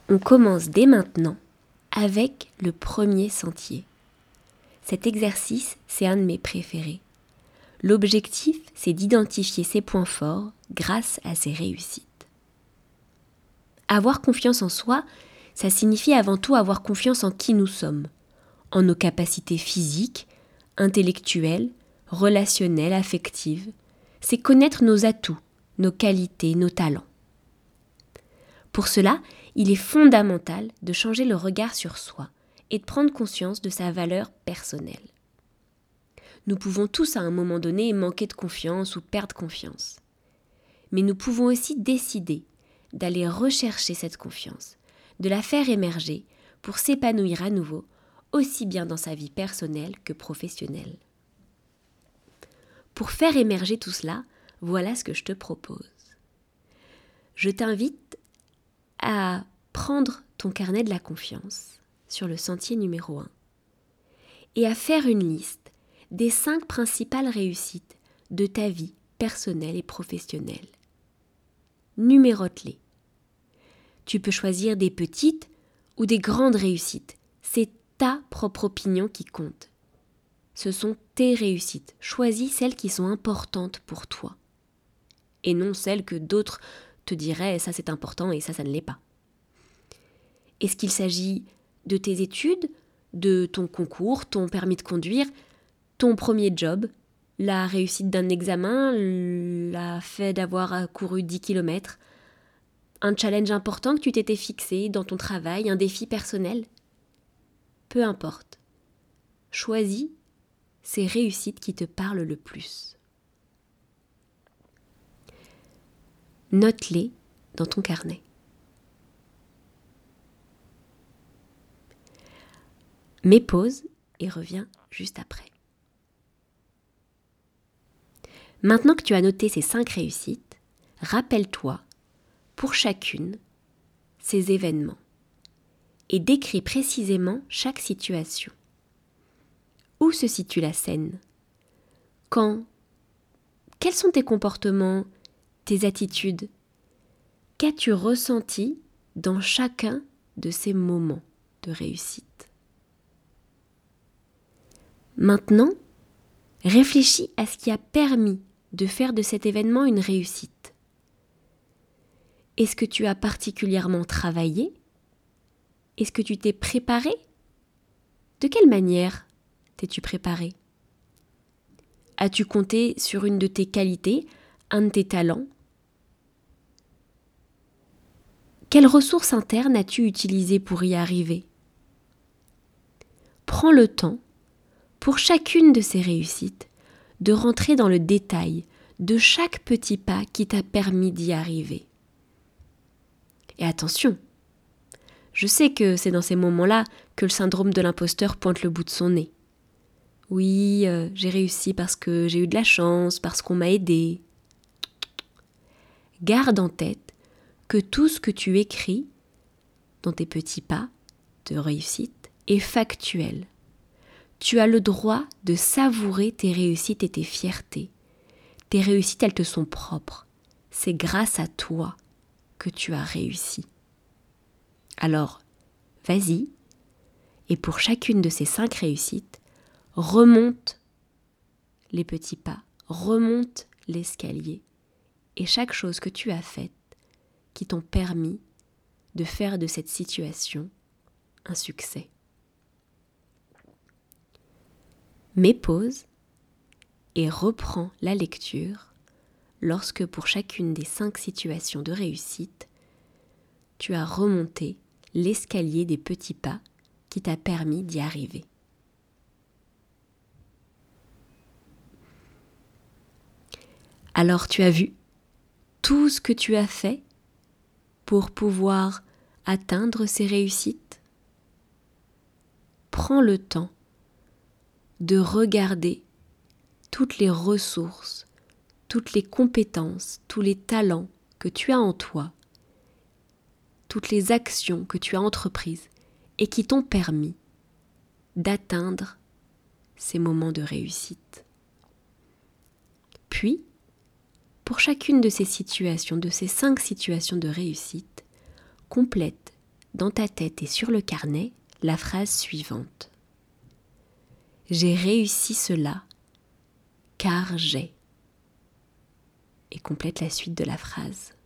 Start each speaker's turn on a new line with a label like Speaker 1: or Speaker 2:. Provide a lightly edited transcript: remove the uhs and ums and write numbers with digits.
Speaker 1: On commence dès maintenant avec le premier sentier. Cet exercice, c'est un de mes préférés. L'objectif, c'est d'identifier ses points forts grâce à ses réussites. Avoir confiance en soi, ça signifie avant tout avoir confiance en qui nous sommes, en nos capacités physiques, intellectuelles, relationnelles, affectives. C'est connaître nos atouts, nos qualités, nos talents. Pour cela, il est fondamental de changer le regard sur soi et de prendre conscience de sa valeur personnelle. Nous pouvons tous à un moment donné manquer de confiance ou perdre confiance. Mais nous pouvons aussi décider d'aller rechercher cette confiance, de la faire émerger pour s'épanouir à nouveau, aussi bien dans sa vie personnelle que professionnelle. Pour faire émerger tout cela, voilà ce que je te propose. Je t'invite à prendre ton carnet de la confiance sur le sentier numéro 1 et à faire une liste des 5 principales réussites de ta vie personnelle et professionnelle. Numérote-les. Tu peux choisir des petites ou des grandes réussites. C'est ta propre opinion qui compte. Ce sont tes réussites. Choisis celles qui sont importantes pour toi. Et non celles que d'autres te diraient « ça c'est important et ça ne l'est pas ». Est-ce qu'il s'agit de tes études, de ton concours, ton permis de conduire, ton premier job, la réussite d'un examen, le fait d'avoir couru 10 km, un challenge important que tu t'étais fixé dans ton travail, un défi personnel? Peu importe. Choisis ces réussites qui te parlent le plus. Note-les dans ton carnet. Mets pause et reviens juste après. Maintenant que tu as noté ces 5 réussites, rappelle-toi, pour chacune, ces événements et décris précisément chaque situation. Où se situe la scène? Quand? Quels sont tes comportements, tes attitudes? Qu'as-tu ressenti dans chacun de ces moments de réussite? Maintenant, réfléchis à ce qui a permis de faire de cet événement une réussite. Est-ce que tu as particulièrement travaillé? Est-ce que tu t'es préparé? De quelle manière t'es-tu préparé? As-tu compté sur une de tes qualités, un de tes talents? Quelles ressources internes as-tu utilisées pour y arriver? Prends le temps, pour chacune de ces réussites, de rentrer dans le détail de chaque petit pas qui t'a permis d'y arriver. Et attention, je sais que c'est dans ces moments-là que le syndrome de l'imposteur pointe le bout de son nez. Oui, j'ai réussi parce que j'ai eu de la chance, parce qu'on m'a aidé. Garde en tête que tout ce que tu écris dans tes petits pas de réussite est factuel. Tu as le droit de savourer tes réussites et tes fiertés. Tes réussites, elles te sont propres. C'est grâce à toi que tu as réussi. Alors, vas-y, et pour chacune de ces 5 réussites, remonte les petits pas, remonte l'escalier, et chaque chose que tu as faite qui t'ont permis de faire de cette situation un succès. Mets pause et reprends la lecture lorsque pour chacune des 5 situations de réussite, tu as remonté l'escalier des petits pas qui t'a permis d'y arriver. Alors tu as vu tout ce que tu as fait pour pouvoir atteindre ces réussites? Prends le temps de regarder toutes les ressources, toutes les compétences, tous les talents que tu as en toi, toutes les actions que tu as entreprises et qui t'ont permis d'atteindre ces moments de réussite. Puis, pour chacune de ces situations, de ces 5 situations de réussite, complète dans ta tête et sur le carnet la phrase suivante. J'ai réussi cela car j'ai. Et complète la suite de la phrase.